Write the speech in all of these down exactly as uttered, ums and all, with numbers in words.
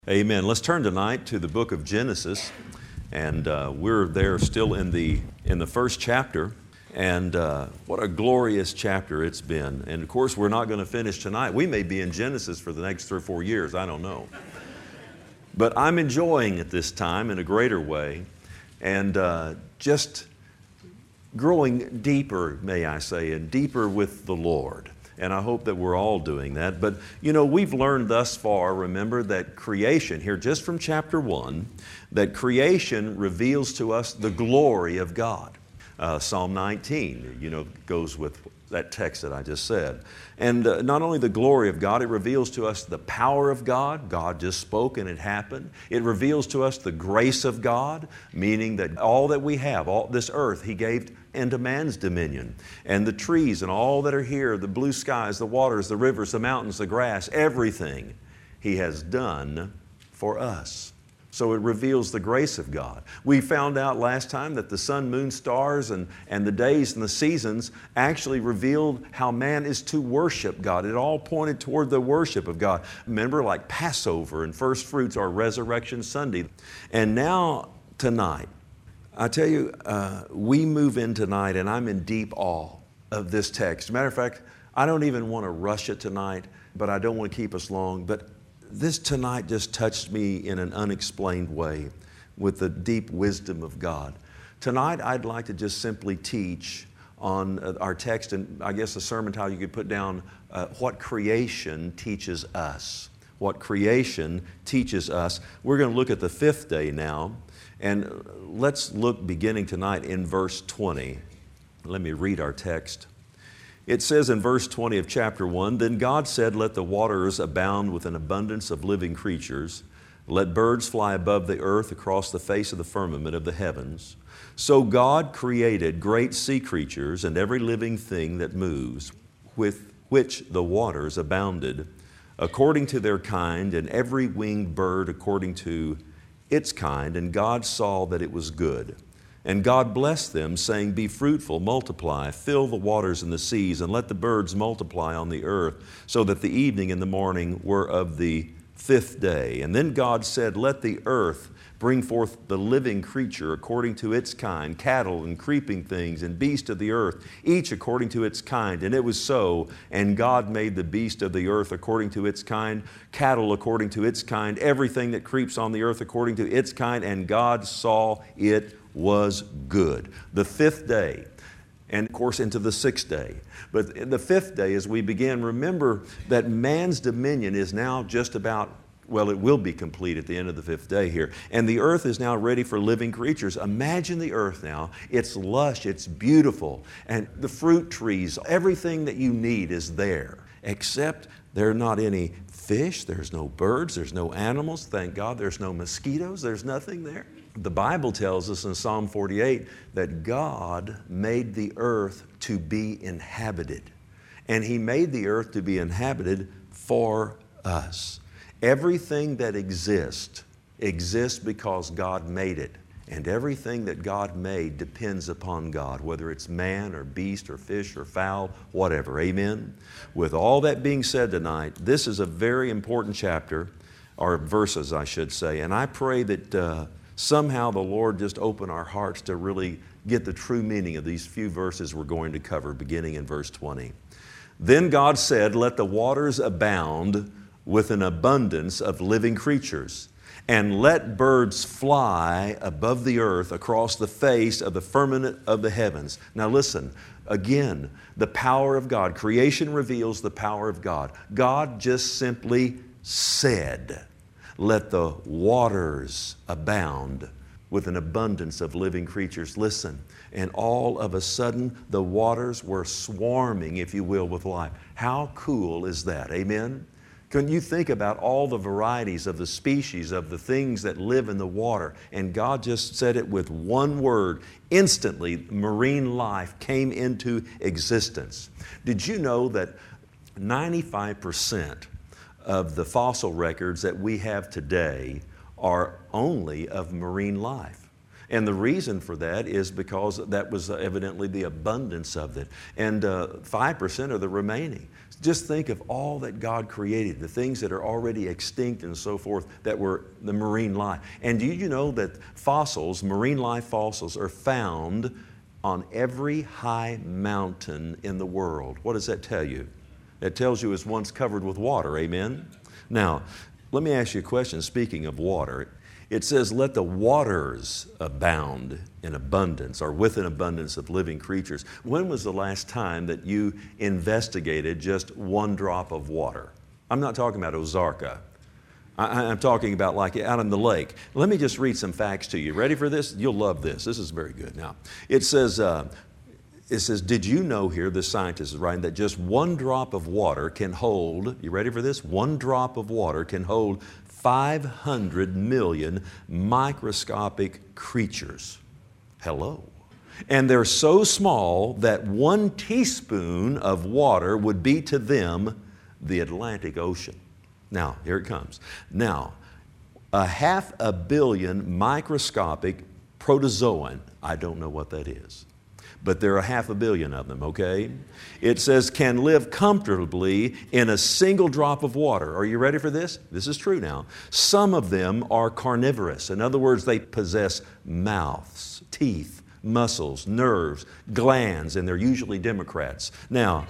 Amen. Let's turn tonight to the book of Genesis, and uh, we're there still in the in the first chapter, and uh, what a glorious chapter it's been. And of course, we're not going to finish tonight. We may be in Genesis for the next three or four years. I don't know, but I'm enjoying it this time in a greater way, and uh, just growing deeper, may I say, and deeper with the Lord. And I hope that we're all doing that. But, you know, we've learned thus far, remember, that creation, here just from chapter one, that creation reveals to us the glory of God. Uh, Psalm nineteen, you know, goes with that text that I just said. And uh, not only the glory of God, it reveals to us the power of God. God just spoke and it happened. It reveals to us the grace of God, meaning that all that we have, all this earth, He gave into man's dominion. And the trees and all that are here, the blue skies, the waters, the rivers, the mountains, the grass, everything He has done for us. So it reveals the grace of God. We found out last time that the sun, moon, stars, and, and the days and the seasons actually revealed how man is to worship God. It all pointed toward the worship of God. Remember, like Passover and first fruits are Resurrection Sunday. And now, tonight, I tell you, uh, we move in tonight, and I'm in deep awe of this text. Matter of fact, I don't even want to rush it tonight, but I don't want to keep us long. But this tonight just touched me in an unexplained way with the deep wisdom of God. Tonight, I'd like to just simply teach on our text, and I guess the sermon title you could put down, uh, what creation teaches us. What creation teaches us. We're going to look at the fifth day now. And let's look beginning tonight in verse twenty. Let me read our text. It says in verse twenty of chapter one, "Then God said, let the waters abound with an abundance of living creatures. Let birds fly above the earth across the face of the firmament of the heavens. So God created great sea creatures and every living thing that moves, with which the waters abounded, according to their kind, and every winged bird according to its kind, and God saw that it was good. And God blessed them, saying, be fruitful, multiply, fill the waters and the seas, and let the birds multiply on the earth, so that the evening and the morning were of the fifth day. And then God said, let the earth bring forth the living creature according to its kind, cattle and creeping things and beasts of the earth, each according to its kind. And it was so. And God made the beast of the earth according to its kind, cattle according to its kind, everything that creeps on the earth according to its kind. And God saw it was good." The fifth day, and of course into the sixth day. But in the fifth day, as we begin, remember that man's dominion is now just about, well, it will be complete at the end of the fifth day here. And the earth is now ready for living creatures. Imagine the earth now. It's lush, it's beautiful. And the fruit trees, everything that you need is there. Except there are not any fish, there's no birds, there's no animals. Thank God there's no mosquitoes, there's nothing there. The Bible tells us in Psalm forty-eight that God made the earth to be inhabited. And He made the earth to be inhabited for us. Everything that exists, exists because God made it. And everything that God made depends upon God, whether it's man or beast or fish or fowl, whatever. Amen? With all that being said tonight, this is a very important chapter, or verses I should say, and I pray that uh, somehow the Lord just open our hearts to really get the true meaning of these few verses we're going to cover, beginning in verse twenty. "Then God said, let the waters abound with an abundance of living creatures, and let birds fly above the earth across the face of the firmament of the heavens." Now listen, again, the power of God. Creation reveals the power of God. God just simply said, let the waters abound with an abundance of living creatures. Listen, and all of a sudden the waters were swarming, if you will, with life. How cool is that? Amen? Can you think about all the varieties of the species of the things that live in the water? And God just said it with one word. Instantly, marine life came into existence. Did you know that ninety-five percent of the fossil records that we have today are only of marine life? And the reason for that is because that was evidently the abundance of it. And uh, five percent are the remaining. Just think of all that God created, the things that are already extinct and so forth that were the marine life. And do you know that fossils, marine life fossils, are found on every high mountain in the world? What does that tell you? It tells you it was once covered with water, amen? Now, let me ask you a question, speaking of water. It says, let the waters abound in abundance, or with an abundance of living creatures. When was the last time that you investigated just one drop of water? I'm not talking about Ozarka. I, I'm talking about like out in the lake. Let me just read some facts to you. Ready for this? You'll love this. This is very good. Now, it says, uh, it says, did you know here, the scientist is writing, that just one drop of water can hold, you ready for this? One drop of water can hold five hundred million microscopic creatures. Hello. And they're so small that one teaspoon of water would be to them the Atlantic Ocean. Now, here it comes. Now, a half a billion microscopic protozoan, I don't know what that is, but there are half a billion of them, okay? It says can live comfortably in a single drop of water. Are you ready for this? This is true now. Some of them are carnivorous. In other words, they possess mouths, teeth, muscles, nerves, glands, and they're usually Democrats. Now,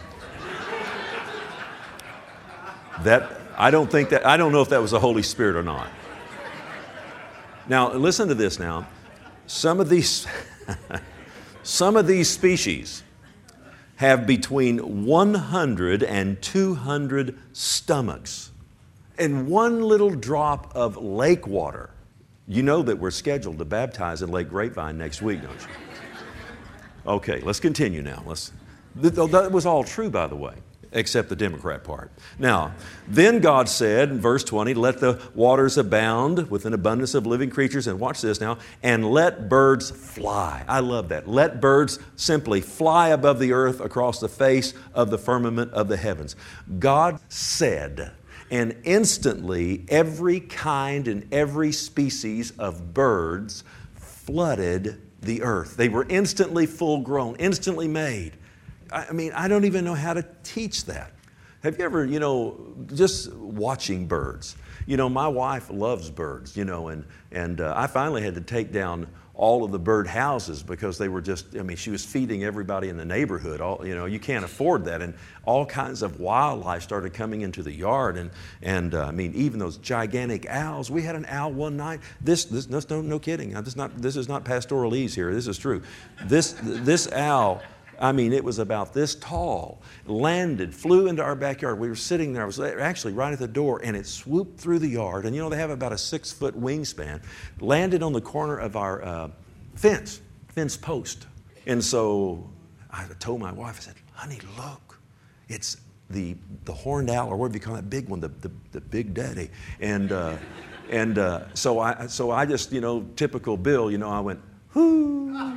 that, I don't think that, I don't know if that was the Holy Spirit or not. Now, listen to this now. Some of these... Some of these species have between one hundred and two hundred stomachs. And one little drop of lake water. You know that we're scheduled to baptize in Lake Grapevine next week, don't you? Okay, let's continue now. Let's, that was all true, by the way, except the Democrat part. Now, then God said in verse twenty, let the waters abound with an abundance of living creatures, and watch this now, and let birds fly. I love that. Let birds simply fly above the earth across the face of the firmament of the heavens. God said, and instantly every kind and every species of birds flooded the earth. They were instantly full grown, instantly made. I mean, I don't even know how to teach that. Have you ever, you know, just watching birds? You know, my wife loves birds, you know, and, and uh, I finally had to take down all of the bird houses because they were just, I mean, she was feeding everybody in the neighborhood. All, you know, you can't afford that. And all kinds of wildlife started coming into the yard. And, and uh, I mean, even those gigantic owls. We had an owl one night. This, this no, no kidding. This is not, this is not pastoralese here. This is true. This, this owl... I mean, it was about this tall, landed, flew into our backyard. We were sitting there. I was actually right at the door, and it swooped through the yard. And you know, they have about a six-foot wingspan. Landed on the corner of our uh, fence, fence post. And so I told my wife, I said, honey, look, it's the, the horned owl, or whatever you call that big one, the, the, the big daddy. And, uh, and uh, so, I, so I just, you know, typical Bill, you know, I went, whoo.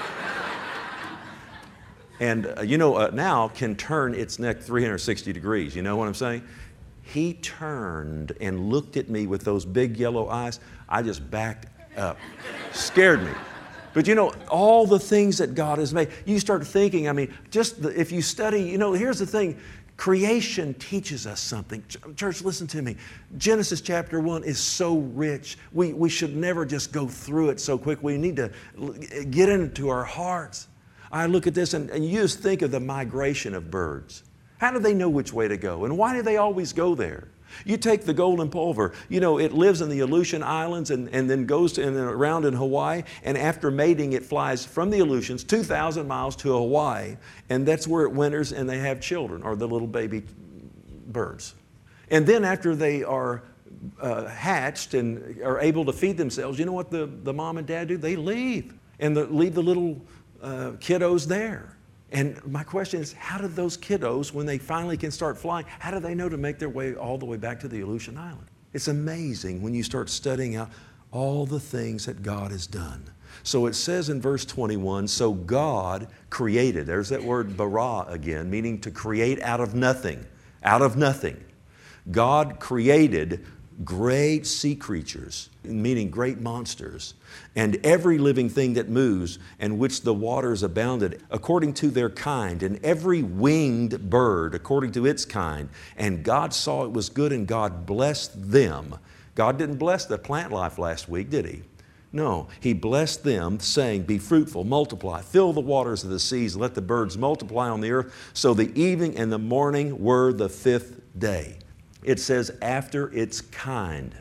And, uh, you know, uh, now can turn its neck three hundred sixty degrees. You know what I'm saying? He turned and looked at me with those big yellow eyes. I just backed up. Scared me. But, you know, all the things that God has made, you start thinking, I mean, just the, if you study, you know, here's the thing. Creation teaches us something. Church, listen to me. Genesis chapter one is so rich. We, we should never just go through it so quick. We need to get into our hearts. I look at this and, and you just think of the migration of birds. How do they know which way to go? And why do they always go there? You take the golden plover, you know, it lives in the Aleutian Islands and, and then goes to, and then around in Hawaii. And after mating, it flies from the Aleutians two thousand miles to Hawaii. And that's where it winters and they have children, or the little baby birds. And then after they are uh, hatched and are able to feed themselves, you know what the, the mom and dad do? They leave and the, leave the little Uh, kiddos there. And my question is, how did those kiddos, when they finally can start flying, how do they know to make their way all the way back to the Aleutian Island? It's amazing when you start studying out all the things that God has done. So it says in verse twenty-one, so God created, there's that word bara again, meaning to create out of nothing, out of nothing. God created great sea creatures, meaning great monsters, and every living thing that moves, and which the waters abounded, according to their kind, and every winged bird, according to its kind. And God saw it was good, and God blessed them. God didn't bless the plant life last week, did He? No, He blessed them, saying, be fruitful, multiply, fill the waters of the seas, let the birds multiply on the earth. So the evening and the morning were the fifth day. It says, after its kind.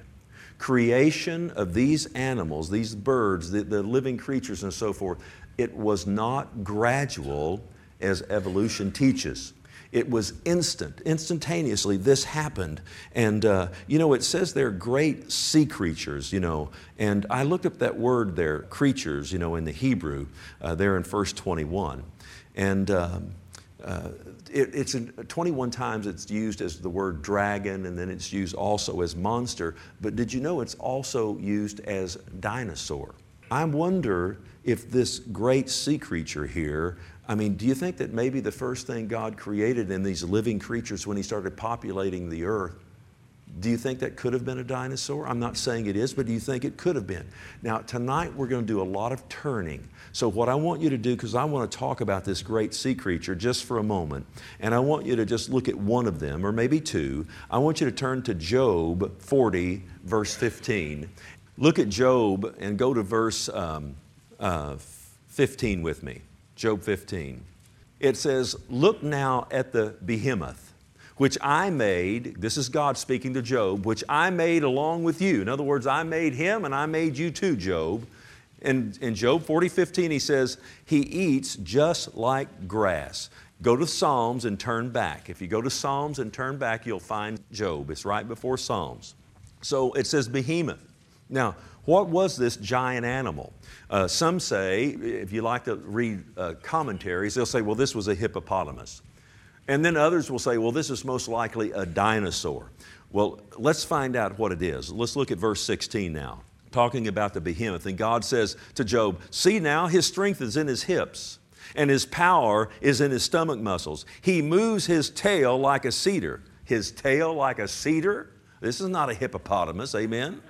Creation of these animals, these birds, the, the living creatures and so forth, it was not gradual as evolution teaches. It was instant, instantaneously this happened. And uh, you know, it says they're great sea creatures, you know. And I looked up that word there, creatures, you know, in the Hebrew, uh, there in verse twenty-one. And um, uh, it, it's in, twenty-one times it's used as the word dragon, and then it's used also as monster. But did you know it's also used as dinosaur? I wonder if this great sea creature here, I mean, do you think that maybe the first thing God created in these living creatures when He started populating the earth, do you think that could have been a dinosaur? I'm not saying it is, but do you think it could have been? Now, tonight we're going to do a lot of turning. So what I want you to do, because I want to talk about this great sea creature just for a moment, and I want you to just look at one of them, or maybe two. I want you to turn to Job forty, verse fifteen. Look at Job and go to verse um, uh, fifteen with me. Job fifteen. It says, look now at the behemoth, which I made, this is God speaking to Job, which I made along with you. In other words, I made him and I made you too, Job. And in Job forty fifteen, he says, he eats just like grass. Go to Psalms and turn back. If you go to Psalms and turn back, you'll find Job. It's right before Psalms. So it says behemoth. Now, what was this giant animal? Uh, some say, if you like to read uh, commentaries, they'll say, well, this was a hippopotamus. And then others will say, well, this is most likely a dinosaur. Well, let's find out what it is. Let's look at verse sixteen now, talking about the behemoth. And God says to Job, see now, his strength is in his hips, and his power is in his stomach muscles. He moves his tail like a cedar. His tail like a cedar? This is not a hippopotamus, amen?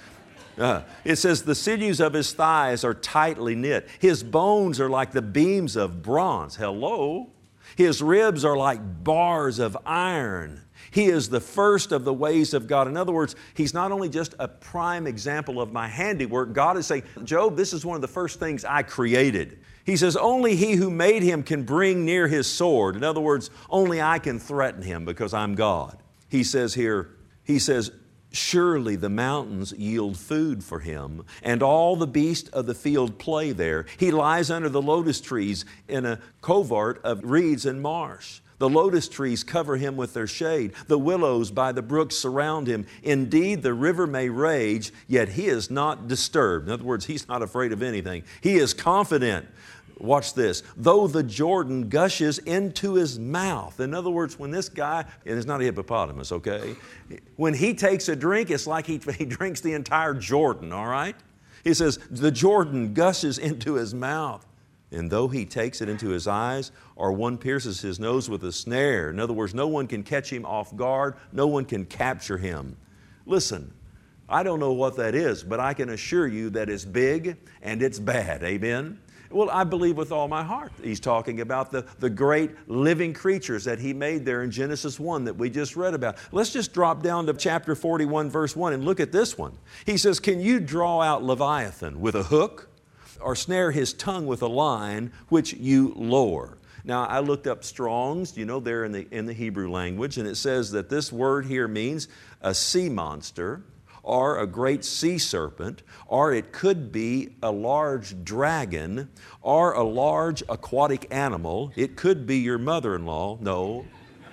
Uh, it says, the sinews of his thighs are tightly knit. His bones are like the beams of bronze. Hello? His ribs are like bars of iron. He is the first of the ways of God. In other words, he's not only just a prime example of my handiwork. God is saying, Job, this is one of the first things I created. He says, only he who made him can bring near his sword. In other words, only I can threaten him because I'm God. He says here, he says, surely the mountains yield food for him, and all the beasts of the field play there. He lies under the lotus trees in a covert of reeds and marsh. The lotus trees cover him with their shade. The willows by the brooks surround him. Indeed, the river may rage, yet he is not disturbed. In other words, he's not afraid of anything. He is confident. Watch this. Though the Jordan gushes into his mouth. In other words, when this guy, and it's not a hippopotamus, okay? When he takes a drink, it's like he, he drinks the entire Jordan, all right? He says, the Jordan gushes into his mouth. And though he takes it into his eyes, or one pierces his nose with a snare. In other words, no one can catch him off guard. No one can capture him. Listen, I don't know what that is, but I can assure you that it's big and it's bad. Amen? Well, I believe with all my heart he's talking about the, the great living creatures that he made there in Genesis one that we just read about. Let's just drop down to chapter forty-one, verse one, and look at this one. He says, can you draw out Leviathan with a hook, or snare his tongue with a line which you lower? Now, I looked up Strong's, you know, there in the, in the Hebrew language, and it says that this word here means a sea monster, or a great sea serpent, or it could be a large dragon, or a large aquatic animal. It could be your mother-in-law. No,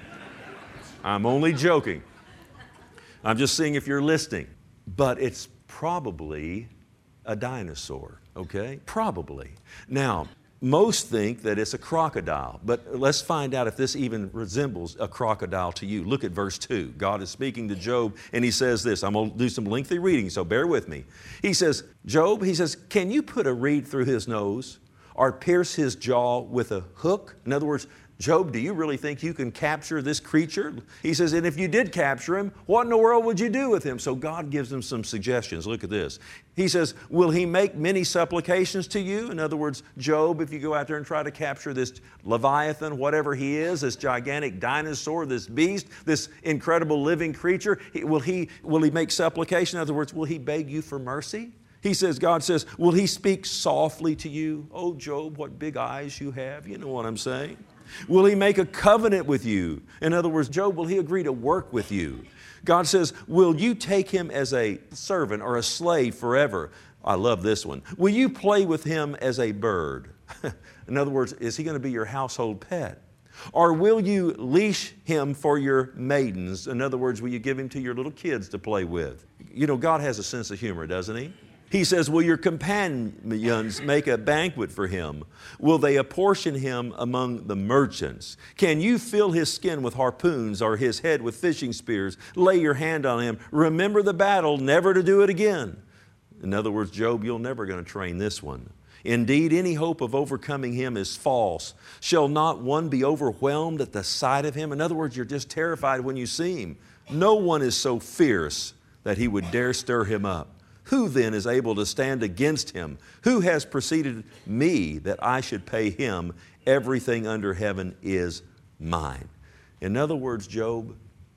I'm only joking. I'm just seeing if you're listening. But it's probably a dinosaur, okay? Probably. Now, most think that it's a crocodile, but let's find out if this even resembles a crocodile to you. Look at verse two. God is speaking to Job, and he says this. I'm going to do some lengthy reading, so bear with me. He says, Job, he says, can you put a reed through his nose, or pierce his jaw with a hook? In other words, Job, do you really think you can capture this creature? He says, and if you did capture him, what in the world would you do with him? So God gives him some suggestions. Look at this. He says, will he make many supplications to you? In other words, Job, if you go out there and try to capture this Leviathan, whatever he is, this gigantic dinosaur, this beast, this incredible living creature, will he, will he make supplication? In other words, will he beg you for mercy? He says, God says, will he speak softly to you? Oh, Job, what big eyes you have. You know what I'm saying? Will he make a covenant with you? In other words, Job, will he agree to work with you? God says, will you take him as a servant or a slave forever? I love this one. Will you play with him as a bird? In other words, is he going to be your household pet? Or will you leash him for your maidens? In other words, will you give him to your little kids to play with? You know, God has a sense of humor, doesn't He? He says, will your companions make a banquet for him? Will they apportion him among the merchants? Can you fill his skin with harpoons or his head with fishing spears? Lay your hand on him. Remember the battle, never to do it again. In other words, Job, you're never going to train this one. Indeed, any hope of overcoming him is false. Shall not one be overwhelmed at the sight of him? In other words, you're just terrified when you see him. No one is so fierce that he would dare stir him up. Who then is able to stand against him? Who has preceded me that I should pay him? Everything under heaven is mine. In other words, Job,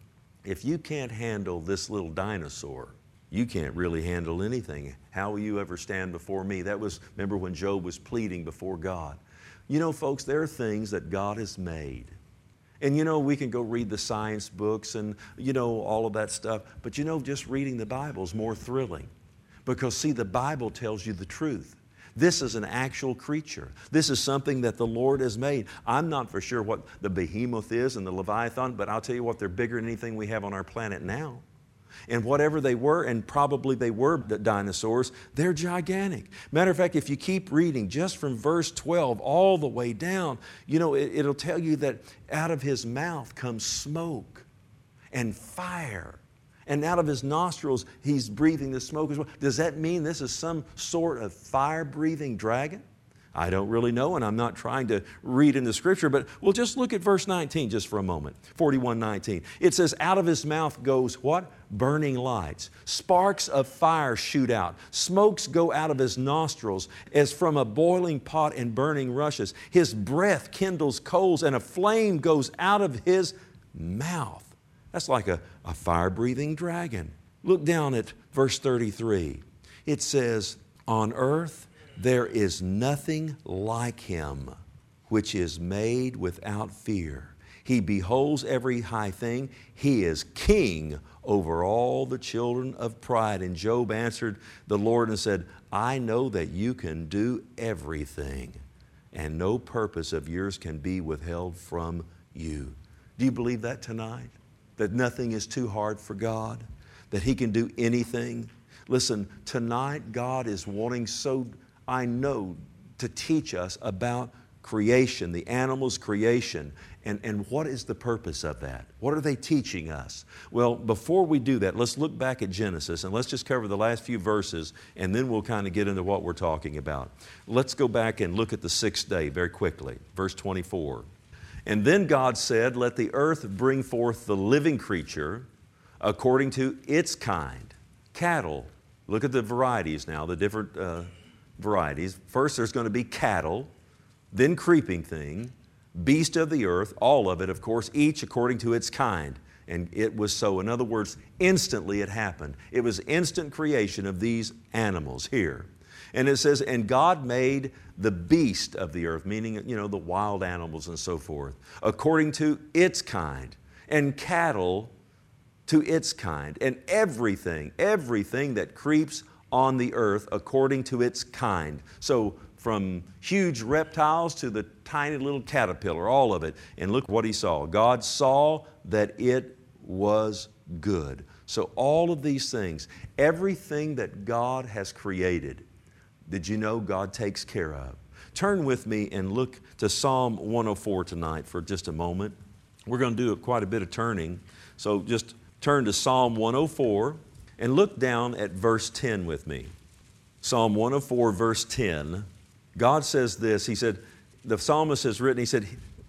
if you can't handle this little dinosaur, you can't really handle anything. How will you ever stand before me? That was, remember when Job was pleading before God. You know, folks, there are things that God has made. And you know, we can go read the science books and, you know, all of that stuff. But you know, just reading the Bible is more thrilling. Because see, the Bible tells you the truth. This is an actual creature. This is something that the Lord has made. I'm not for sure what the behemoth is and the Leviathan, but I'll tell you what, they're bigger than anything we have on our planet now. And whatever they were, and probably they were dinosaurs, they're gigantic. Matter of fact, if you keep reading just from verse twelve all the way down, you know, it, it'll tell you that out of his mouth comes smoke and fire. And out of his nostrils, he's breathing the smoke as well. Does that mean this is some sort of fire-breathing dragon? I don't really know, and I'm not trying to read in the Scripture, but we'll just look at verse nineteen just for a moment. forty-one nineteen. It says, out of his mouth goes what? Burning lights. Sparks of fire shoot out. Smokes go out of his nostrils as from a boiling pot and burning rushes. His breath kindles coals, and a flame goes out of his mouth. That's like a, a fire-breathing dragon. Look down at verse thirty-three. It says, on earth there is nothing like him, which is made without fear. He beholds every high thing. He is king over all the children of pride. And Job answered the Lord and said, I know that you can do everything, and no purpose of yours can be withheld from you. Do you believe that tonight? That nothing is too hard for God? That He can do anything? Listen, tonight God is wanting so, I know, to teach us about creation, the animal's creation, and, and what is the purpose of that? What are they teaching us? Well, before we do that, let's look back at Genesis and let's just cover the last few verses, and then we'll kind of get into what we're talking about. Let's go back and look at the sixth day very quickly. Verse twenty-four. And then God said, let the earth bring forth the living creature according to its kind. Cattle. Look at the varieties now, the different uh, varieties. First there's going to be cattle, then creeping thing, beast of the earth, all of it, of course, each according to its kind. And it was so. In other words, instantly it happened. It was instant creation of these animals here. And it says, and God made the beast of the earth, meaning, you know, the wild animals and so forth, according to its kind, and cattle to its kind, and everything, everything that creeps on the earth according to its kind. So from huge reptiles to the tiny little caterpillar, all of it. And look what He saw. God saw that it was good. So all of these things, everything that God has created, did you know God takes care of? Turn with me and look to Psalm one oh four tonight for just a moment. We're going to do quite a bit of turning. So just turn to Psalm one oh four and look down at verse ten with me. Psalm one oh four verse ten. God says this. He said, the psalmist has written, he said,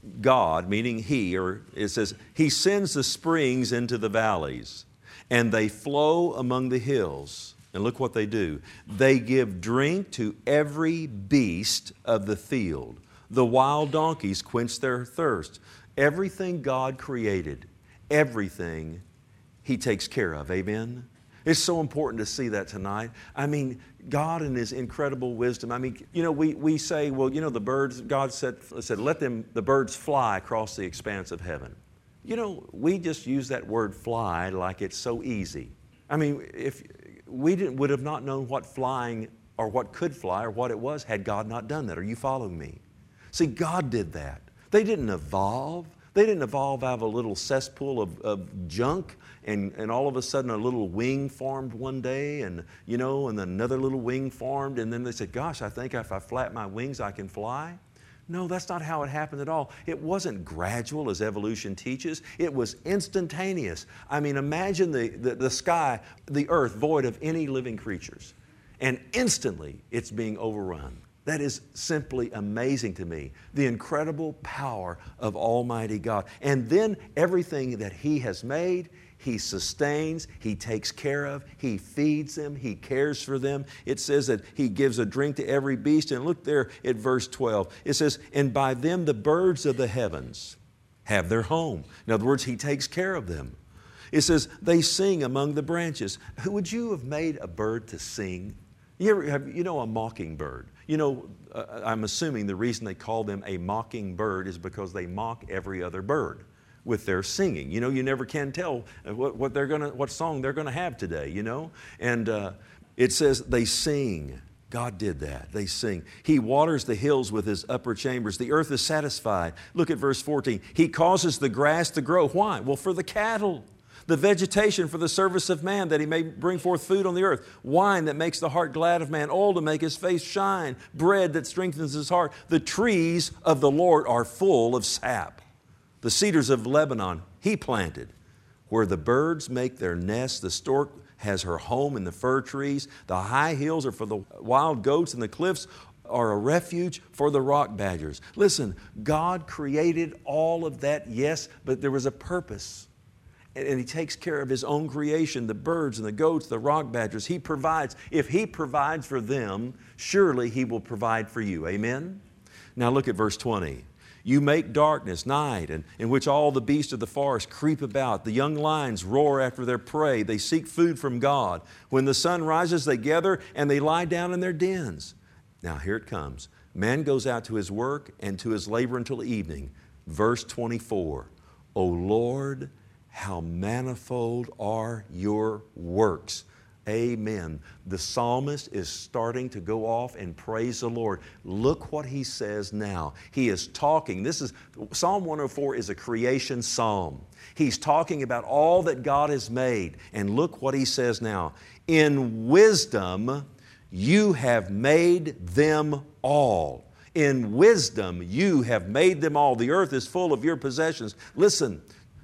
God, meaning He, or it says, He sends the springs into the valleys, and they flow among the hills. And look what they do. They give drink to every beast of the field. The wild donkeys quench their thirst. Everything God created, everything He takes care of. Amen? It's so important to see that tonight. I mean, God in His incredible wisdom. I mean, you know, we, we say, well, you know, the birds, God said, said, let them, the birds fly across the expanse of heaven. You know, we just use that word fly like it's so easy. I mean, if we didn't, would have not known what flying or what could fly or what it was had God not done that. Are you following me? See, God did that. They didn't evolve. They didn't evolve out of a little cesspool of, of junk and, and all of a sudden a little wing formed one day and, you know, and then another little wing formed and then they said, gosh, I think if I flap my wings I can fly. No, that's not how it happened at all. It wasn't gradual as evolution teaches. It was instantaneous. I mean, imagine the, the, the sky, the earth void of any living creatures, and instantly it's being overrun. That is simply amazing to me, the incredible power of Almighty God. And then everything that He has made, He sustains, He takes care of, He feeds them, He cares for them. It says that He gives a drink to every beast. And look there at verse twelve. It says, and by them the birds of the heavens have their home. In other words, He takes care of them. It says, they sing among the branches. Would you have made a bird to sing? You ever have, you know, a mockingbird? You know, uh, I'm assuming the reason they call them a mockingbird is because they mock every other bird with their singing. You know, you never can tell what, what they're gonna, what song they're gonna have today, you know? And uh, it says they sing. God did that. They sing. He waters the hills with His upper chambers. The earth is satisfied. Look at verse fourteen. He causes the grass to grow. Why? Well, for the cattle. The vegetation for the service of man, that he may bring forth food on the earth. Wine that makes the heart glad of man. Oil to make his face shine. Bread that strengthens his heart. The trees of the Lord are full of sap. The cedars of Lebanon He planted. Where the birds make their nests, the stork has her home in the fir trees. The high hills are for the wild goats, and the cliffs are a refuge for the rock badgers. Listen, God created all of that, yes, but there was a purpose. And He takes care of His own creation, the birds and the goats, the rock badgers. He provides. If He provides for them, surely He will provide for you. Amen? Now look at verse twenty. You make darkness, night, and in which all the beasts of the forest creep about. The young lions roar after their prey. They seek food from God. When the sun rises, they gather and they lie down in their dens. Now here it comes. Man goes out to his work and to his labor until evening. Verse twenty-four. O Lord, how manifold are Your works. Amen. The psalmist is starting to go off and praise the Lord. Look what he says now. He is talking. This is Psalm one oh four is a creation psalm. He's talking about all that God has made. And look what he says now. In wisdom You have made them all. In wisdom You have made them all. The earth is full of Your possessions. Listen.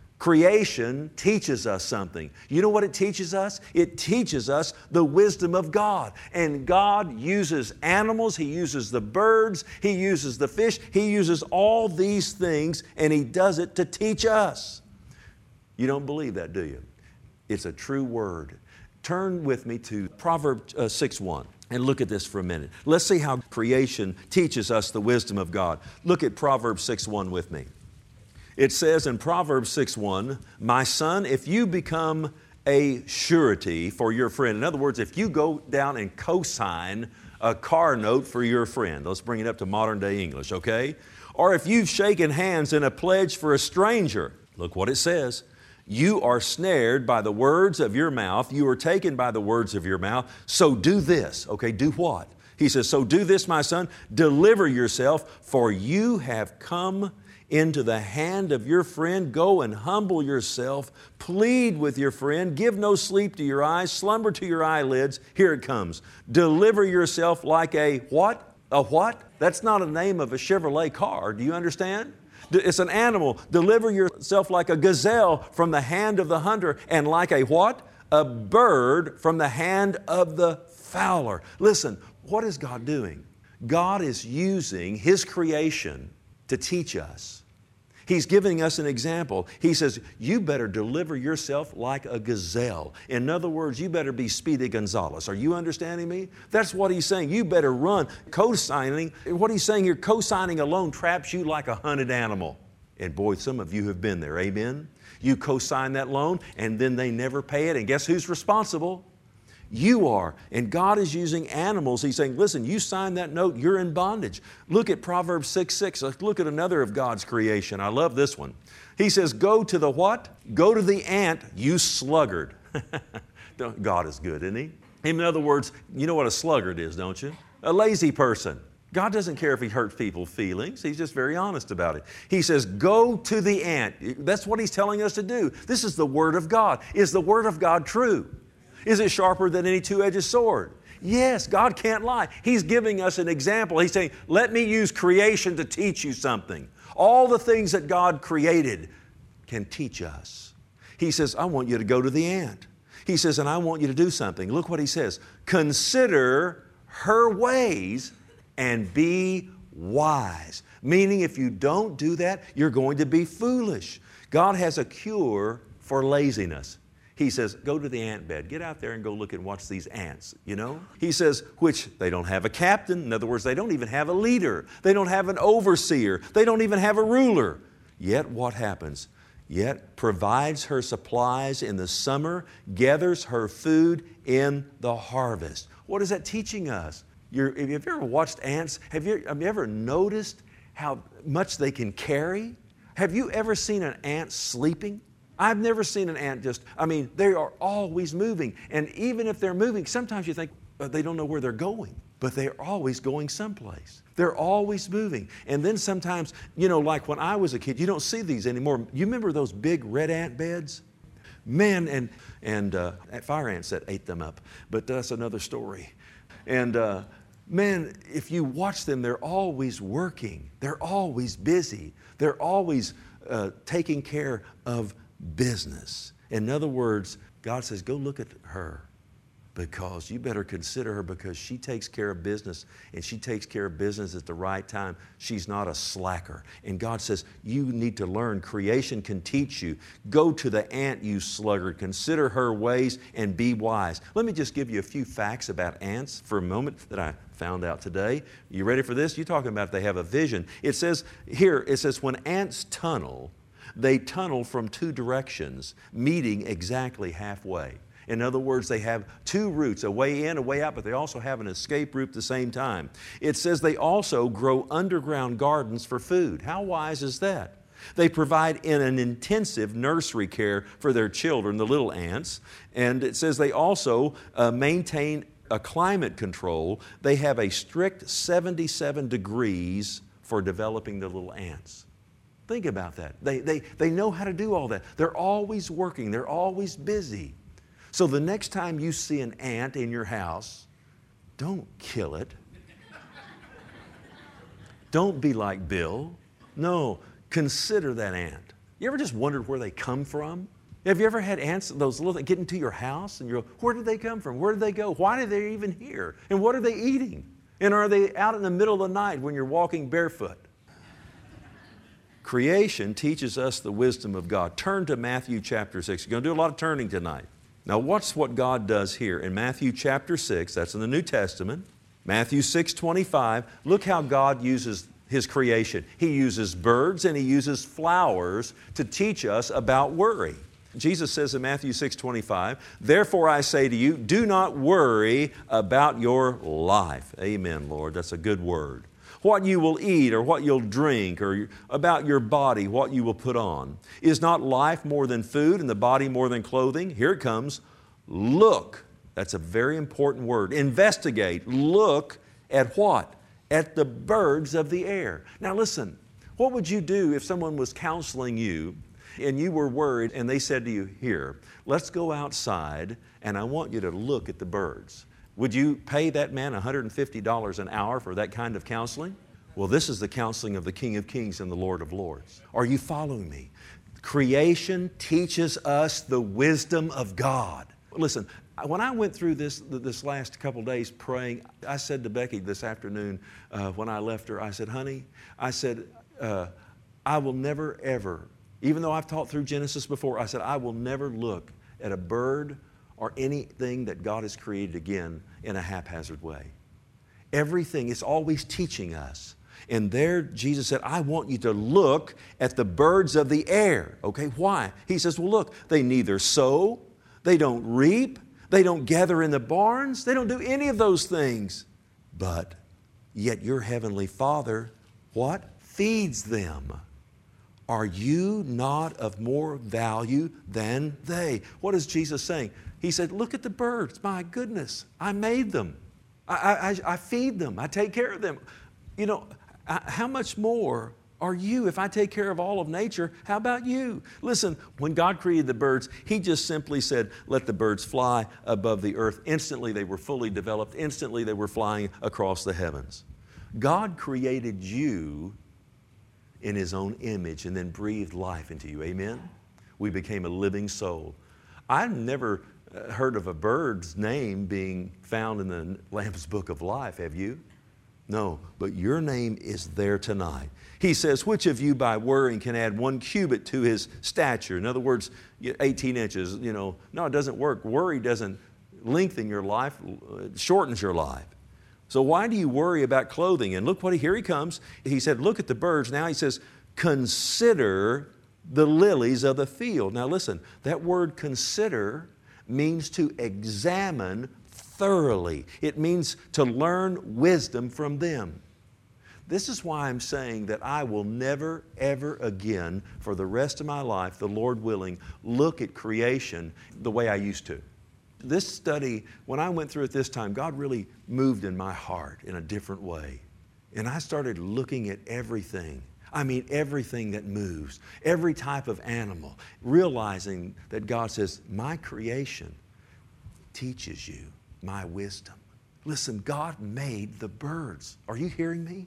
Creation teaches us something. You know what it teaches us? It teaches us the wisdom of God. And God uses animals, He uses the birds, He uses the fish, He uses all these things, and He does it to teach us. You don't believe that, do you? It's a true word. Turn with me to Proverbs uh, six one. And look at this for a minute. Let's see how creation teaches us the wisdom of God. Look at Proverbs six one with me. It says in Proverbs six one, my son, if you become a surety for your friend. In other words, if you go down and co-sign a car note for your friend. Let's bring it up to modern day English, okay? Or if you've shaken hands in a pledge for a stranger. Look what it says. You are snared by the words of your mouth. You are taken by the words of your mouth. So do this. Okay, do what? He says, so do this, my son. Deliver yourself, for you have come into the hand of your friend. Go and humble yourself. Plead with your friend. Give no sleep to your eyes. Slumber to your eyelids. Here it comes. Deliver yourself like a what? A what? That's not a name of a Chevrolet car. Do you understand? It's an animal. Deliver yourself like a gazelle from the hand of the hunter, and like a what? A bird from the hand of the fowler. Listen, what is God doing? God is using His creation to teach us. He's giving us an example. He says, you better deliver yourself like a gazelle. In other words, you better be Speedy Gonzales. Are you understanding me? That's what he's saying. You better run. Co-signing, what he's saying here, co-signing alone traps you like a hunted animal. And boy, some of you have been there, amen? You co-sign that loan and then they never pay it. And guess who's responsible? You are. And God is using animals. He's saying, listen, you sign that note, you're in bondage. Look at Proverbs six six. Let's look at another of God's creation. I love this one. He says, go to the what? Go to the ant, you sluggard. God is good, isn't He? In other words, you know what a sluggard is, don't you? A lazy person. God doesn't care if He hurts people's feelings. He's just very honest about it. He says, go to the ant. That's what He's telling us to do. This is the Word of God. Is the Word of God true? Is it sharper than any two-edged sword? Yes, God can't lie. He's giving us an example. He's saying, let me use creation to teach you something. All the things that God created can teach us. He says, I want you to go to the ant. He says, and I want you to do something. Look what He says. Consider her ways and be wise. Meaning if you don't do that, you're going to be foolish. God has a cure for laziness. He says, go to the ant bed. Get out there and go look and watch these ants, you know? He says, which they don't have a captain. In other words, they don't even have a leader. They don't have an overseer. They don't even have a ruler. Yet what happens? Yet provides her supplies in the summer, gathers her food in the harvest. What is that teaching us? You're, have you ever watched ants? Have you, have you ever noticed how much they can carry? Have you ever seen an ant sleeping? I've never seen an ant just, I mean, they are always moving. And even if they're moving, sometimes you think uh, they don't know where they're going, but they're always going someplace. They're always moving. And then sometimes, you know, like when I was a kid, you don't see these anymore. You remember those big red ant beds? Man, and, and uh, fire ants that ate them up. But that's another story. And uh, man, if you watch them, they're always working. They're always busy. They're always uh, taking care of business. In other words, God says, go look at her because you better consider her because she takes care of business and she takes care of business at the right time. She's not a slacker. And God says, you need to learn. Creation can teach you. Go to the ant, you sluggard. Consider her ways and be wise. Let me just give you a few facts about ants for a moment that I found out today. You ready for this? You're talking about they have a vision. It says here, it says when ants tunnel, they tunnel from two directions, meeting exactly halfway. In other words, they have two routes, a way in, a way out, but they also have an escape route at the same time. It says they also grow underground gardens for food. How wise is that? They provide in an intensive nursery care for their children, the little ants. And it says they also uh, maintain a climate control. They have a strict seventy-seven degrees for developing the little ants. Think about that. They, they, they know how to do all that. They're always working. They're always busy. So the next time you see an ant in your house, don't kill it. Don't be like Bill. No, consider that ant. You ever just wondered where they come from? Have you ever had ants, those little that get into your house and you go, where did they come from? Where did they go? Why are they even here? And what are they eating? And are they out in the middle of the night when you're walking barefoot? Creation teaches us the wisdom of God. Turn to Matthew chapter six. You're going to do a lot of turning tonight. Now watch what God does here in Matthew chapter six. That's in the New Testament. Matthew six twenty-five. Look how God uses His creation. He uses birds and He uses flowers to teach us about worry. Jesus says in Matthew six twenty-five, therefore I say to you, do not worry about your life. Amen, Lord. That's a good word. What you will eat or what you'll drink or about your body, what you will put on. Is not life more than food and the body more than clothing? Here it comes. Look. That's a very important word. Investigate. Look at what? At the birds of the air. Now listen, what would you do if someone was counseling you and you were worried and they said to you, here, let's go outside and I want you to look at the birds. Would you pay that man one hundred fifty dollars an hour for that kind of counseling? Well, this is the counseling of the King of Kings and the Lord of Lords. Are you following me? Creation teaches us the wisdom of God. Listen, when I went through this this last couple days praying, I said to Becky this afternoon uh, when I left her, I said, honey, I said, uh, I will never, ever, even though I've taught through Genesis before, I said, I will never look at a bird or anything that God has created again in a haphazard way. Everything, it's always teaching us. And there Jesus said, I want you to look at the birds of the air. Okay, why? He says, well, look, they neither sow, they don't reap, they don't gather in the barns, they don't do any of those things. But yet your heavenly Father, what? Feeds them. Are you not of more value than they? What is Jesus saying? He said, look at the birds. My goodness, I made them. I, I, I feed them. I take care of them. You know, I, how much more are you if I take care of all of nature? How about you? Listen, when God created the birds, He just simply said, let the birds fly above the earth. Instantly they were fully developed. Instantly they were flying across the heavens. God created you in His own image and then breathed life into you. Amen? We became a living soul. I've never heard of a bird's name being found in the Lamb's Book of Life. Have you? No, but your name is there tonight. He says, which of you by worrying can add one cubit to his stature? In other words, eighteen inches, you know. No, it doesn't work. Worry doesn't lengthen your life, it shortens your life. So why do you worry about clothing? And look what, he, here he comes. He said, look at the birds. Now he says, consider the lilies of the field. Now listen, that word consider means to examine thoroughly. It means to learn wisdom from them. This is why I'm saying that I will never, ever again, for the rest of my life, the Lord willing, look at creation the way I used to. This study, when I went through it this time, God really moved in my heart in a different way. And I started looking at everything. I mean, everything that moves, every type of animal, realizing that God says, my creation teaches you my wisdom. Listen, God made the birds. Are you hearing me?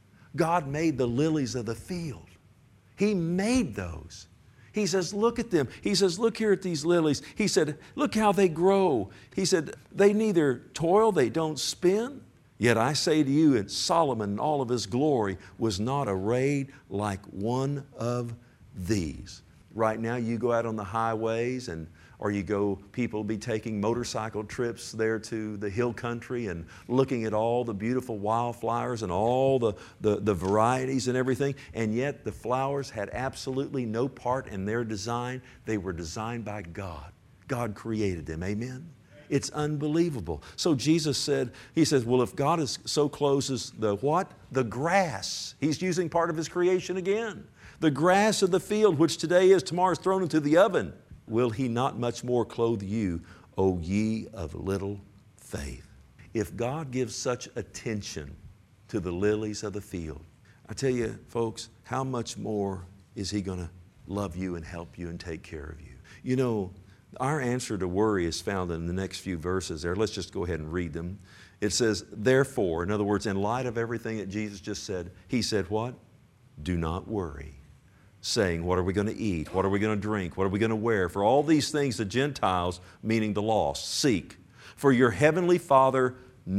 God made the lilies of the field. He made those. He says, look at them. He says, look here at these lilies. He said, look how they grow. He said, they neither toil, they don't spin. Yet I say to you, that Solomon in all of his glory was not arrayed like one of these. Right now you go out on the highways and or you go, people will be taking motorcycle trips there to the hill country and looking at all the beautiful wildflowers and all the, the, the varieties and everything. And yet the flowers had absolutely no part in their design. They were designed by God. God created them. Amen? It's unbelievable. So Jesus said, He says, well, if God is so clothes the what? The grass. He's using part of His creation again. The grass of the field, which today is, tomorrow is thrown into the oven. Will He not much more clothe you, O ye of little faith? If God gives such attention to the lilies of the field, I tell you, folks, how much more is He going to love you and help you and take care of you? You know, our answer to worry is found in the next few verses there. Let's just go ahead and read them. It says, therefore, in other words, in light of everything that Jesus just said, He said what? Do not worry, saying, what are we going to eat? What are we going to drink? What are we going to wear? For all these things the Gentiles, meaning the lost, seek. For your heavenly Father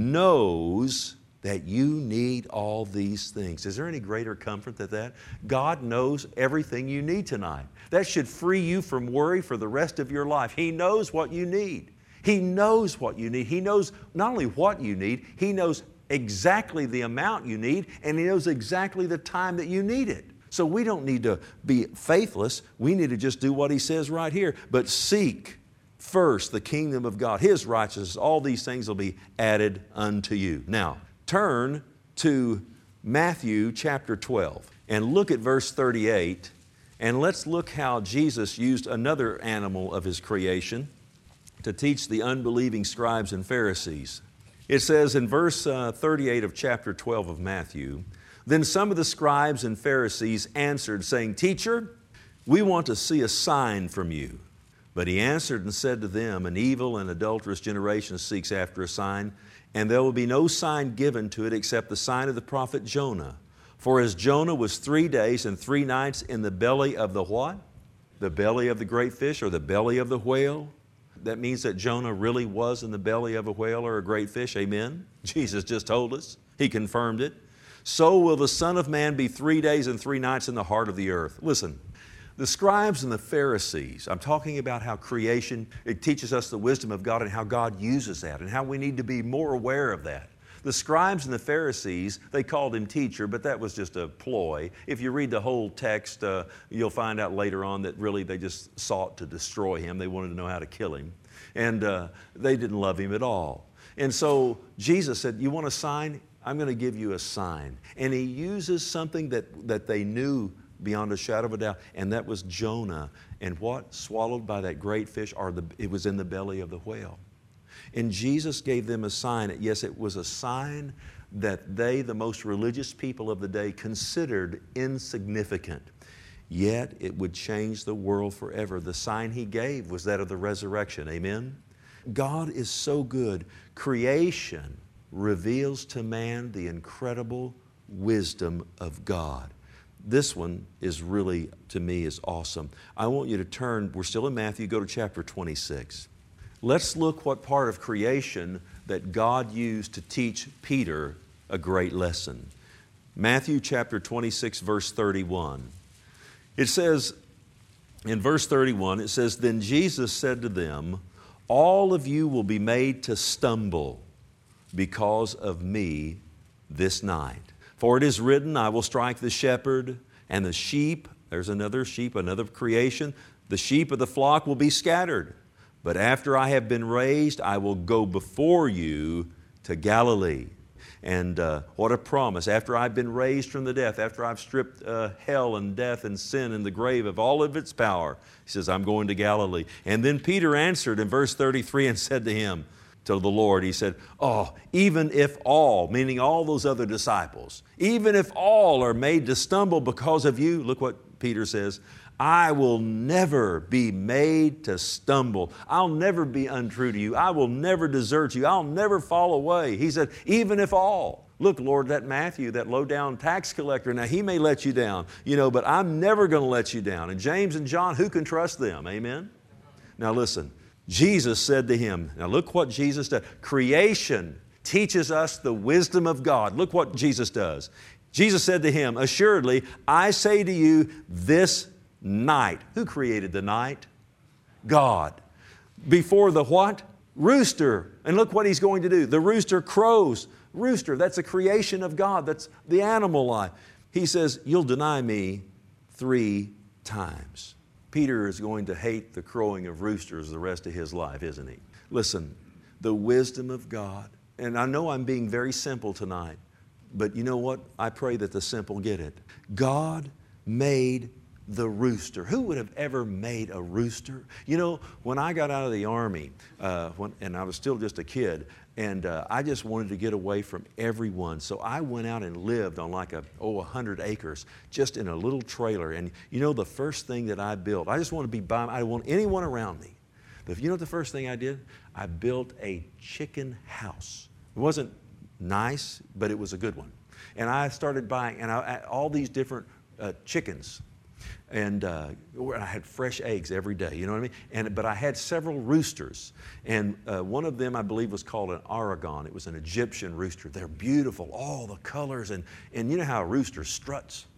knows that you need all these things. Is there any greater comfort than that? God knows everything you need tonight. That should free you from worry for the rest of your life. He knows what you need. He knows what you need. He knows not only what you need, He knows exactly the amount you need, and He knows exactly the time that you need it. So we don't need to be faithless. We need to just do what He says right here. But seek first the kingdom of God, His righteousness. All these things will be added unto you. Now, turn to Matthew chapter twelve and look at verse thirty-eight. And let's look how Jesus used another animal of His creation to teach the unbelieving scribes and Pharisees. It says in verse uh, thirty-eight of chapter twelve of Matthew, then some of the scribes and Pharisees answered, saying, Teacher, we want to see a sign from you. But He answered and said to them, an evil and adulterous generation seeks after a sign, and there will be no sign given to it except the sign of the prophet Jonah. For as Jonah was three days and three nights in the belly of the what? The belly of the great fish, or the belly of the whale. That means that Jonah really was in the belly of a whale or a great fish. Amen? Jesus just told us. He confirmed it. so will the Son of Man be three days and three nights in the heart of the earth. Listen, the scribes and the Pharisees, I'm talking about how creation, it teaches us the wisdom of God and how God uses that and how we need to be more aware of that. The scribes and the Pharisees, they called him teacher, but that was just a ploy. If you read the whole text, uh, you'll find out later on that really they just sought to destroy him. They wanted to know how to kill him. And uh, they didn't love him at all. And so Jesus said, you want a sign? I'm going to give you a sign. And he uses something that, that they knew beyond a shadow of a doubt, and that was Jonah. And what? Swallowed by that great fish, or the, it was in the belly of the whale. And Jesus gave them a sign. Yes, it was a sign that they, the most religious people of the day, considered insignificant. Yet it would change the world forever. The sign he gave was that of the resurrection. Amen? God is so good. Creation reveals to man the incredible wisdom of God. This one is really, to me, is awesome. I want you to turn, we're still in Matthew, go to chapter twenty-six. Let's look what part of creation that God used to teach Peter a great lesson. Matthew chapter twenty-six, verse thirty-one. It says, in verse thirty-one, it says, then Jesus said to them, all of you will be made to stumble because of me this night. For it is written, I will strike the shepherd, and the sheep, there's another sheep, another creation, the sheep of the flock will be scattered. But after I have been raised, I will go before you to Galilee. And uh, what a promise. After I've been raised from the death, after I've stripped uh, hell and death and sin and the grave of all of its power, he says, I'm going to Galilee. And then Peter answered in verse thirty-three and said to him, to the Lord, he said, oh, even if all, meaning all those other disciples, even if all are made to stumble because of you, look what Peter says, I will never be made to stumble. I'll never be untrue to you. I will never desert you. I'll never fall away. He said, even if all. Look, Lord, that Matthew, that low-down tax collector, now he may let you down, you know, but I'm never going to let you down. And James and John, who can trust them? Amen? Now listen, Jesus said to him, now look what Jesus does. Creation teaches us the wisdom of God. Look what Jesus does. Jesus said to him, assuredly, I say to you this night. Who created the night? God. Before the what? Rooster. And look what he's going to do. The rooster crows. Rooster, that's a creation of God. That's the animal life. He says, you'll deny me three times. Peter is going to hate the crowing of roosters the rest of his life, isn't he? Listen, the wisdom of God. And I know I'm being very simple tonight, but you know what? I pray that the simple get it. God made the rooster. Who would have ever made a rooster? You know, when I got out of the Army, uh, when, and I was still just a kid, and uh, I just wanted to get away from everyone. So I went out and lived on like a, oh, a hundred acres, just in a little trailer. And you know, the first thing that I built, I just wanted to be by, I didn't want anyone around me. But you know what the first thing I did? I built a chicken house. It wasn't nice, but it was a good one. And I started buying, and I, all these different uh, chickens. And uh, I had fresh eggs every day, you know what I mean? And, but I had several roosters. And uh, one of them, I believe, was called an Aragon. It was an Egyptian rooster. They're beautiful, all the colors. And, and you know how a rooster struts?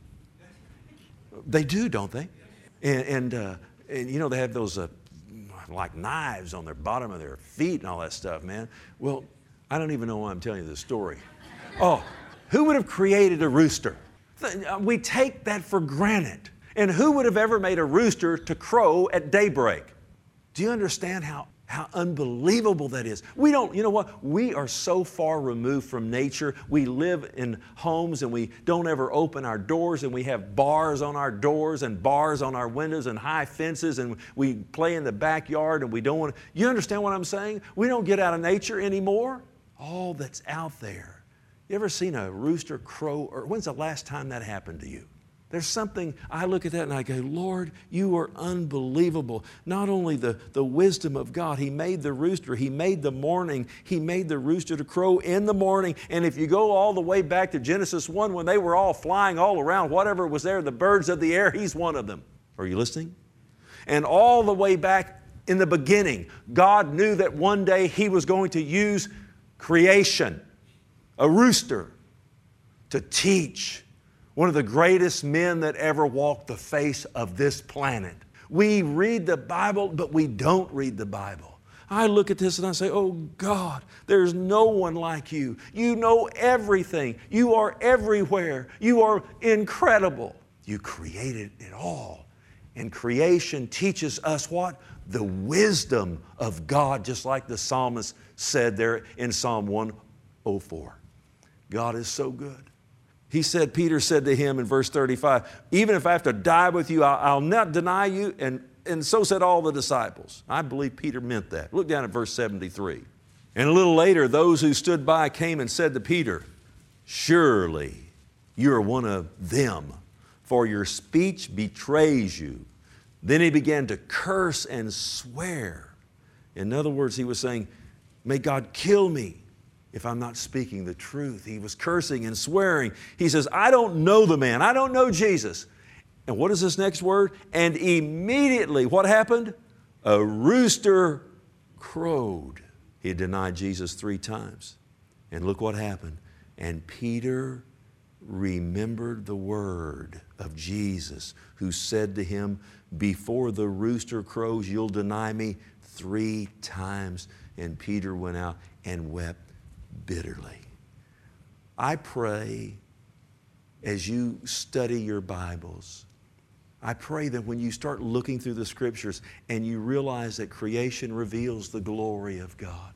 They do, don't they? And, and, uh, and you know, they have those uh, like knives on their bottom of their feet and all that stuff, man. Well, I don't even know why I'm telling you this story. Oh, who would have created a rooster? We take that for granted. And who would have ever made a rooster to crow at daybreak? Do you understand how, how unbelievable that is? We don't, you know what? We are so far removed from nature. We live in homes and we don't ever open our doors, and we have bars on our doors and bars on our windows and high fences, and we play in the backyard and we don't want to. You understand what I'm saying? We don't get out of nature anymore. All that's out there. You ever seen a rooster crow? Or when's the last time that happened to you? There's something, I look at that and I go, Lord, you are unbelievable. Not only the, the wisdom of God, He made the rooster, He made the morning, He made the rooster to crow in the morning. And if you go all the way back to Genesis one, when they were all flying all around, whatever was there, the birds of the air, He's one of them. Are you listening? And all the way back in the beginning, God knew that one day He was going to use creation, a rooster, to teach one of the greatest men that ever walked the face of this planet. We read the Bible, but we don't read the Bible. I look at this and I say, oh God, there's no one like you. You know everything. You are everywhere. You are incredible. You created it all. And creation teaches us what? The wisdom of God, just like the psalmist said there in Psalm one oh four. God is so good. He said, Peter said to him in verse thirty-five, even if I have to die with you, I'll, I'll not deny you. And, and so said all the disciples. I believe Peter meant that. Look down at verse seventy-three. And a little later, those who stood by came and said to Peter, surely you are one of them, for your speech betrays you. Then he began to curse and swear. In other words, he was saying, may God kill me if I'm not speaking the truth. He was cursing and swearing. He says, I don't know the man. I don't know Jesus. And what is this next word? And immediately, what happened? A rooster crowed. He denied Jesus three times. And look what happened. And Peter remembered the word of Jesus, who said to him, before the rooster crows, you'll deny me three times. And Peter went out and wept bitterly. I pray as you study your Bibles, I pray that when you start looking through the Scriptures and you realize that creation reveals the glory of God,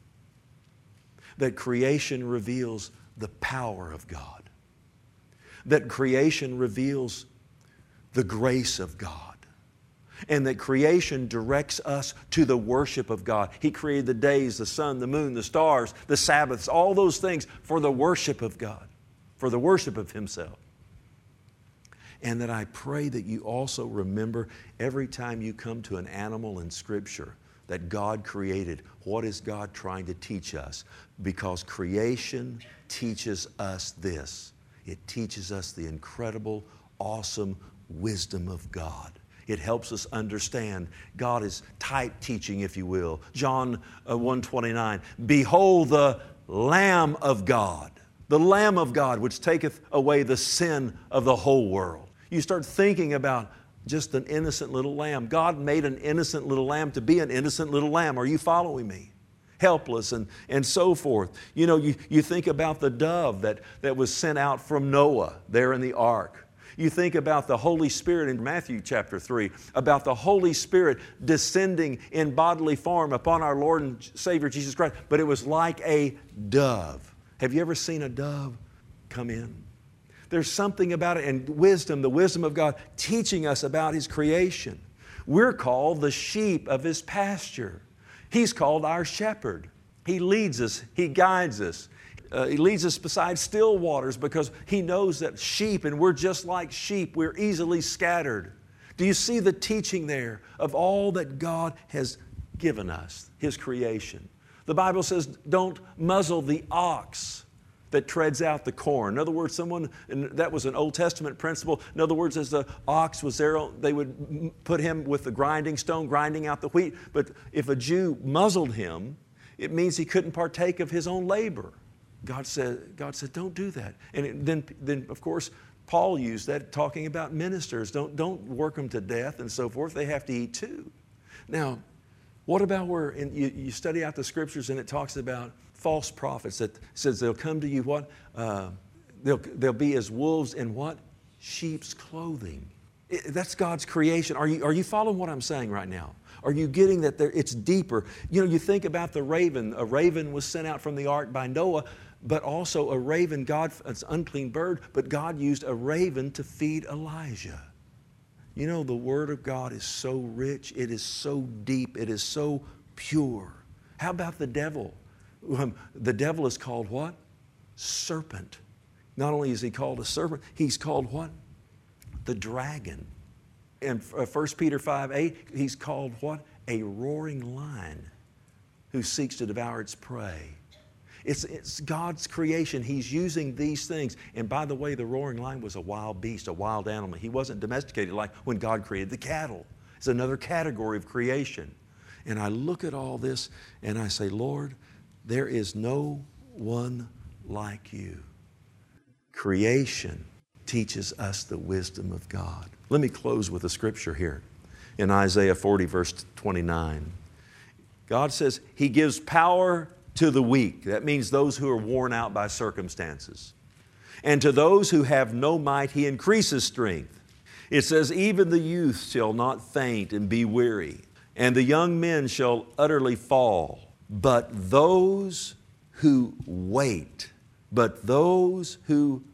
that creation reveals the power of God, that creation reveals the grace of God, and that creation directs us to the worship of God. He created the days, the sun, the moon, the stars, the Sabbaths, all those things for the worship of God, for the worship of Himself. And that I pray that you also remember every time you come to an animal in Scripture that God created, what is God trying to teach us? Because creation teaches us this. It teaches us the incredible, awesome wisdom of God. It helps us understand. God is type teaching, if you will. John one twenty-nine, behold the Lamb of God, the Lamb of God, which taketh away the sin of the whole world. You start thinking about just an innocent little lamb. God made an innocent little lamb to be an innocent little lamb. Are you following me? Helpless and, and so forth. You know, you, you think about the dove that, that was sent out from Noah there in the ark. You think about the Holy Spirit in Matthew chapter three, about the Holy Spirit descending in bodily form upon our Lord and Savior Jesus Christ, but it was like a dove. Have you ever seen a dove come in? There's something about it, and wisdom, the wisdom of God, teaching us about His creation. We're called the sheep of His pasture. He's called our shepherd. He leads us. He guides us. Uh, he leads us beside still waters because He knows that sheep, and we're just like sheep, we're easily scattered. Do you see the teaching there of all that God has given us, His creation? The Bible says, don't muzzle the ox that treads out the corn. In other words, someone, and that was an Old Testament principle. In other words, as the ox was there, they would put him with the grinding stone, grinding out the wheat. But if a Jew muzzled him, it means he couldn't partake of his own labor. God said, God said, don't do that. And it, then, then, of course, Paul used that talking about ministers. Don't, don't work them to death and so forth. They have to eat too. Now, what about where in, you, you study out the Scriptures and it talks about false prophets that says they'll come to you what? Uh, they'll, they'll be as wolves in what? Sheep's clothing. It, that's God's creation. Are you, are you following what I'm saying right now? Are you getting that there, it's deeper? You know, you think about the raven. A raven was sent out from the ark by Noah, but also a raven, God, it's an unclean bird, but God used a raven to feed Elijah. You know, the Word of God is so rich, it is so deep, it is so pure. How about the devil? Um, the devil is called what? Serpent. Not only is he called a serpent, he's called what? The dragon. In First Peter five eight, he's called what? A roaring lion who seeks to devour its prey. It's, it's God's creation. He's using these things. And by the way, the roaring lion was a wild beast, a wild animal. He wasn't domesticated like when God created the cattle. It's another category of creation. And I look at all this and I say, Lord, there is no one like you. Creation teaches us the wisdom of God. Let me close with a scripture here. In Isaiah forty, verse twenty-nine, God says He gives power to the weak. That means those who are worn out by circumstances. And to those who have no might, He increases strength. It says, even the youth shall not faint and be weary, and the young men shall utterly fall. But those who wait, but those who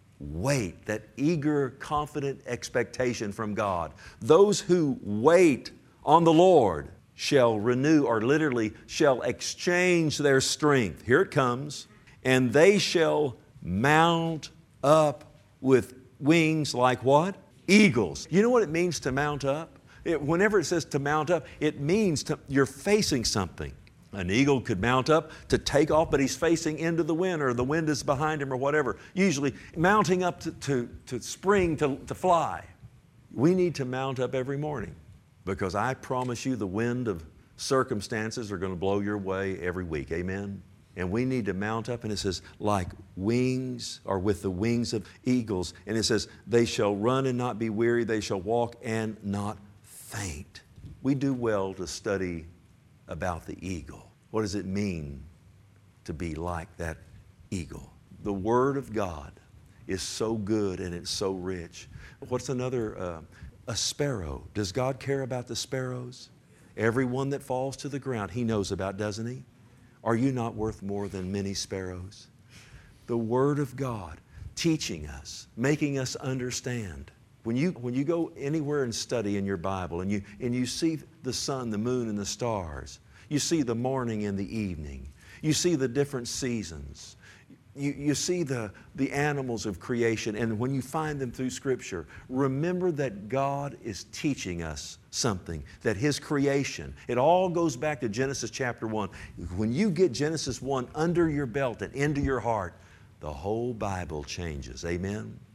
wait, that eager, confident expectation from God, those who wait on the Lord shall renew, or literally shall exchange their strength. Here it comes. And they shall mount up with wings like what? Eagles. You know what it means to mount up? It, whenever it says to mount up, it means to, you're facing something. An eagle could mount up to take off, but he's facing into the wind, or the wind is behind him, or whatever. Usually mounting up to, to, to spring, to, to fly. We need to mount up every morning, because I promise you the wind of circumstances are going to blow your way every week. Amen? And we need to mount up, and it says, like wings, or with the wings of eagles. And it says, they shall run and not be weary. They shall walk and not faint. We do well to study about the eagle. What does it mean to be like that eagle? The Word of God is so good and it's so rich. What's another, uh, a sparrow? Does God care about the sparrows? Every one that falls to the ground, He knows about, doesn't He? Are you not worth more than many sparrows? The Word of God teaching us, making us understand. When you, when you go anywhere and study in your Bible, and you, and you see the sun, the moon, and the stars, you see the morning and the evening, you see the different seasons, you, you see the, the animals of creation, and when you find them through Scripture, remember that God is teaching us something, that His creation, it all goes back to Genesis chapter one. When you get Genesis one under your belt and into your heart, the whole Bible changes. Amen?